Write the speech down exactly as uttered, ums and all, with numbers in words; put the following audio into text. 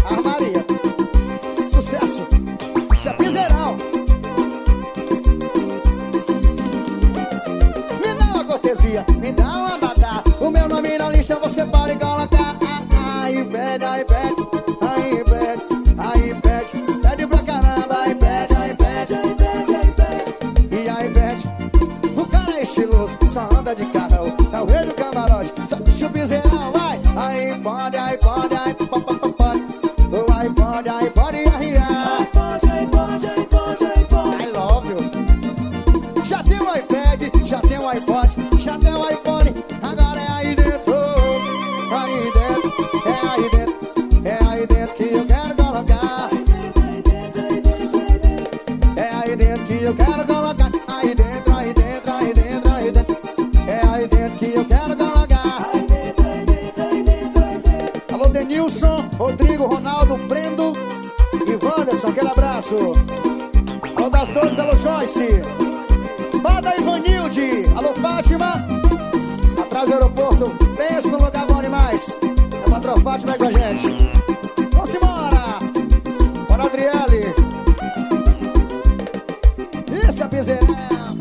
A Maria. Sucesso. Isso é piseirão. Me dá uma cortesia, me dá uma badá. O meu nome na lista você pode colocar. Aí pede, aí pede, aí pede, aí pede. Pede pra caramba, aí pede, aí pede, aí pede, aí pede. E aí pede. O cara é estiloso, só anda de carro. É o rei do camarote, só deixa o piseirão, vai. Aí pode, aí pode, aí pode, pode, pode. O aí pode, aí pode, aí pode, aí pode, aí pode, aí pode. I love you. Já tem o iPad, já tem o iPod, já tem o iPhone. Agora é aí dentro, aí dentro, é aí dentro, é aí dentro que eu quero colocar. É aí dentro que eu quero colocar. Aí dentro, aí dentro, aí dentro, aí dentro. É aí dentro que eu quero colocar. Alô, Denilson, Rodrigo, Ronaldo, Brendo e Wanderson, aquele abraço. Alô, das Dores, alô, Joyce. Fada Ivanilde, alô, Fátima. Atrás do aeroporto, pensa no lugar bom demais. É patrão Fátima aí com a gente.